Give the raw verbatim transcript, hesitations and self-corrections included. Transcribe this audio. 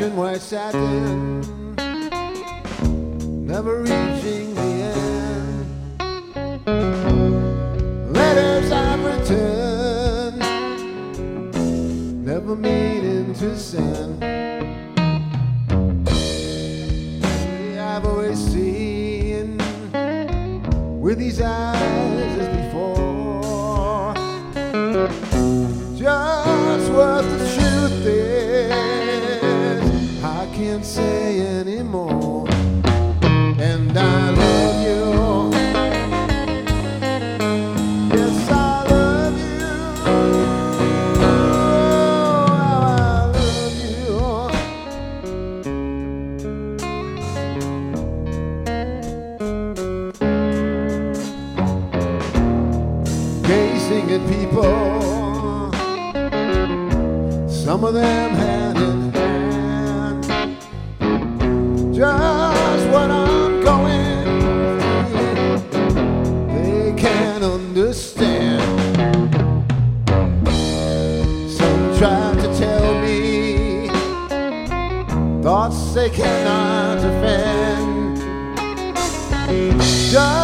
old-fashioned white satin, never reaching the end. Letters I've written, never meaning to send. I've always seen with these eyes as before, just what the truth is I can't say anymore. And I love you, yes I love you, oh, how I love you. Gazing at people, some of them hand in hand, just what I'm going through, they can't understand. Some try to tell me thoughts they cannot defend. Just